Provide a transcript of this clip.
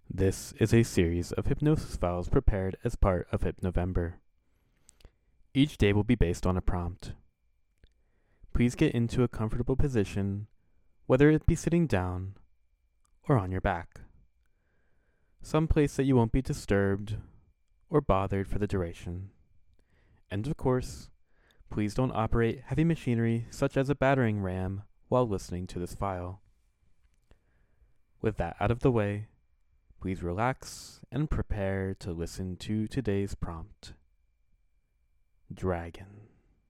This is a series of hypnosis files prepared as part of Hypnovember. Each day will be based on a prompt. Please get into a comfortable position, whether it be sitting down or on your back. Some place that you won't be disturbed or bothered for the duration. And of course, please don't operate heavy machinery such as a battering ram while listening to this file. With that out of the way, please relax and prepare to listen to today's prompt. Dragon.